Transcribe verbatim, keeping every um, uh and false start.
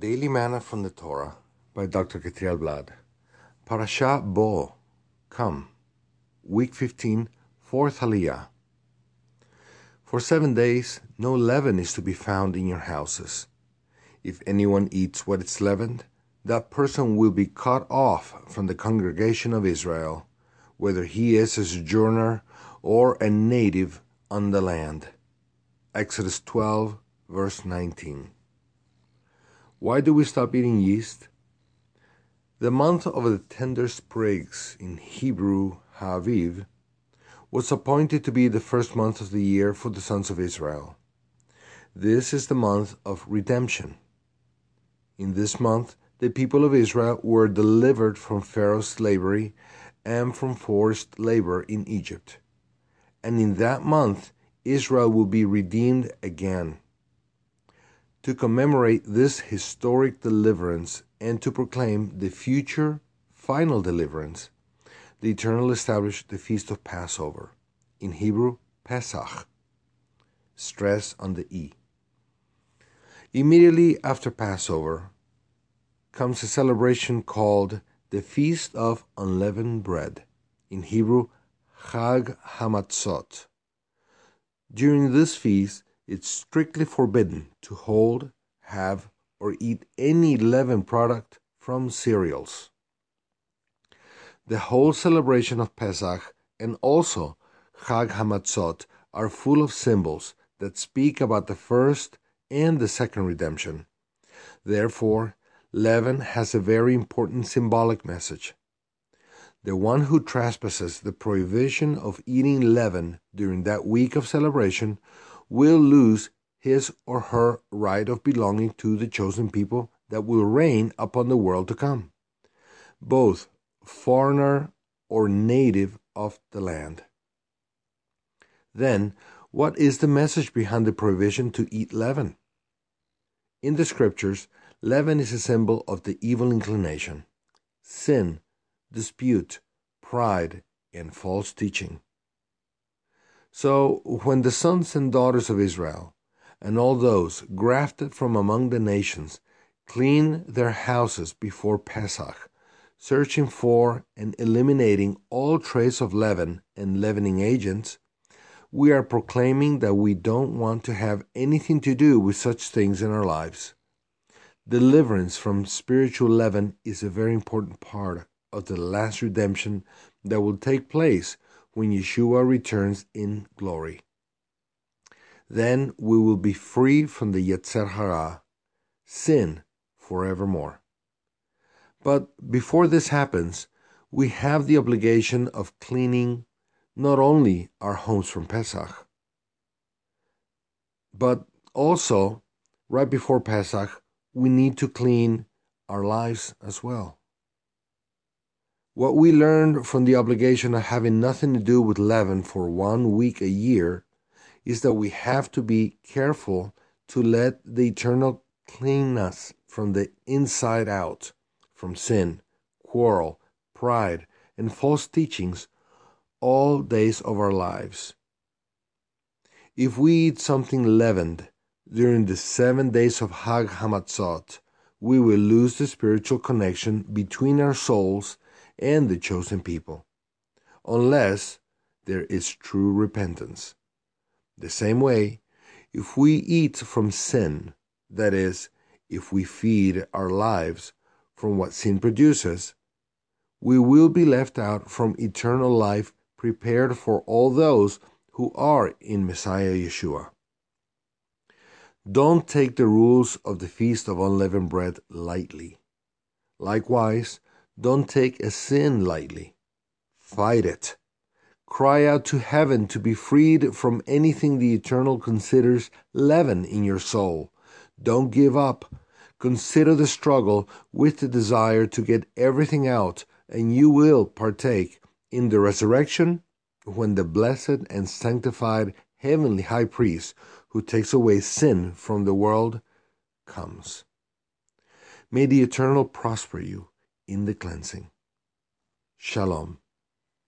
Daily Manna from the Torah by Doctor Ketriel Blad. Parasha Bo, come, week fifteen, fourth Aliyah. For seven days no leaven is to be found in your houses. If anyone eats what is leavened, that person will be cut off from the congregation of Israel, whether he is a sojourner or a native on the land. Exodus twelve, verse nineteen. Why do we stop eating yeast? The month of the tender sprigs, in Hebrew Ha'aviv, was appointed to be the first month of the year for the sons of Israel. This is the month of redemption. In this month, the people of Israel were delivered from Pharaoh's slavery and from forced labor in Egypt. And in that month, Israel will be redeemed again. To commemorate this historic deliverance and to proclaim the future final deliverance, the Eternal established the Feast of Passover, in Hebrew, Pesach, stress on the E. Immediately after Passover comes a celebration called the Feast of Unleavened Bread, in Hebrew, Chag HaMatzot. During this feast, it's strictly forbidden to hold, have, or eat any leavened product from cereals. The whole celebration of Pesach and also Chag HaMatzot are full of symbols that speak about the first and the second redemption. Therefore, leaven has a very important symbolic message. The one who trespasses the prohibition of eating leaven during that week of celebration will lose his or her right of belonging to the chosen people that will reign upon the world to come, both foreigner or native of the land. Then, what is the message behind the prohibition to eat leaven? In the scriptures, leaven is a symbol of the evil inclination, sin, dispute, pride, and false teaching. So, when the sons and daughters of Israel, and all those grafted from among the nations, clean their houses before Pesach, searching for and eliminating all trace of leaven and leavening agents, we are proclaiming that we don't want to have anything to do with such things in our lives. Deliverance from spiritual leaven is a very important part of the last redemption that will take place when Yeshua returns in glory. Then we will be free from the Yetzer Hara, sin, forevermore. But before this happens, we have the obligation of cleaning not only our homes from Pesach, but also, right before Pesach, we need to clean our lives as well. What we learned from the obligation of having nothing to do with leaven for one week a year is that we have to be careful to let the Eternal clean us from the inside out, from sin, quarrel, pride, and false teachings all days of our lives. If we eat something leavened during the seven days of Chag HaMatzot, we will lose the spiritual connection between our souls and the chosen people, unless there is true repentance. The same way, if we eat from sin, that is, if we feed our lives from what sin produces, we will be left out from eternal life prepared for all those who are in Messiah Yeshua. Don't take the rules of the Feast of Unleavened Bread lightly. Likewise, don't take a sin lightly. Fight it. Cry out to heaven to be freed from anything the Eternal considers leaven in your soul. Don't give up. Consider the struggle with the desire to get everything out, and you will partake in the resurrection when the blessed and sanctified heavenly high priest who takes away sin from the world comes. May the Eternal prosper you in the cleansing. Shalom.